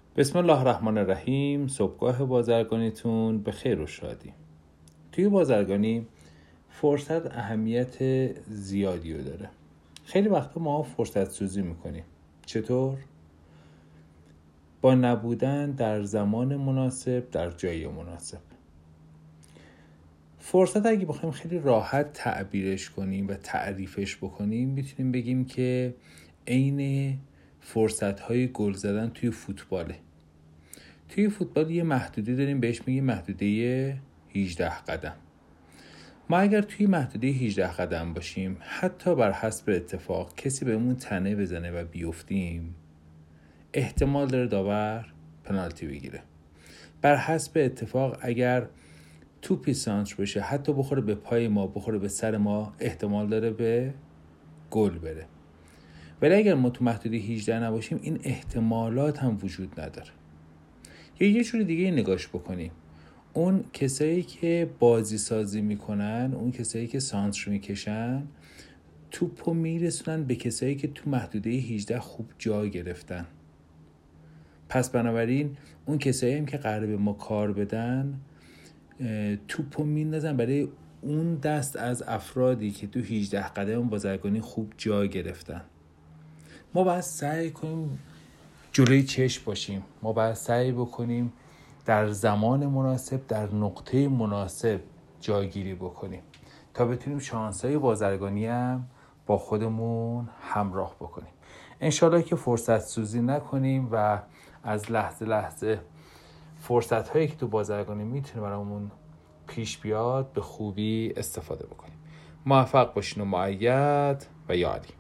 بسم الله الرحمن الرحیم. صبحگاه بازرگانیتون به خیر و شادی. توی بازرگانی فرصت اهمیت زیادی رو داره. خیلی وقتا ما فرصت سوزی میکنیم. چطور؟ با نبودن در زمان مناسب، در جای مناسب. فرصت اگه بخوایم خیلی راحت تعبیرش کنیم و تعریفش بکنیم، میتونیم بگیم که عین فرصت‌های گل زدن توی فوتباله. توی فوتبال یه محدوده داریم، بهش میگیم محدوده 18 قدم. ما اگر توی محدوده 18 قدم باشیم، حتی بر حسب اتفاق کسی بهمون تنه بزنه و بیفتیم، احتمال داره داور پنالتی بگیره. بر حسب اتفاق اگر توپی سانتر بشه، حتی بخوره به پای ما، بخوره به سر ما، احتمال داره به گل بره. ولی اگر ما تو محدوده 18 نباشیم، این احتمالات هم وجود نداره. یه جور دیگه نگاش بکنیم. اون کسایی که بازی سازی میکنن، اون کسایی که سانتر میکشن، توپو میرسونن به کسایی که تو محدوده 18 خوب جا گرفتن. پس بنابراین اون کسایی هم که قراره به ما کار بدن، توپو میندازن برای اون دست از افرادی که تو 18 قدم بازرگانی خوب جا گرفتن. ما باید سعی کنیم جلوی چشم باشیم. ما باید سعی بکنیم در زمان مناسب، در نقطه مناسب جایگیری بکنیم تا بتونیم شانس‌های بازرگانی هم با خودمون همراه بکنیم. انشالله که فرصت سوزی نکنیم و از لحظه لحظه فرصت‌هایی که تو بازرگانی میتونه برامون پیش بیاد به خوبی استفاده بکنیم. موفق باشین و مؤید و یا علی.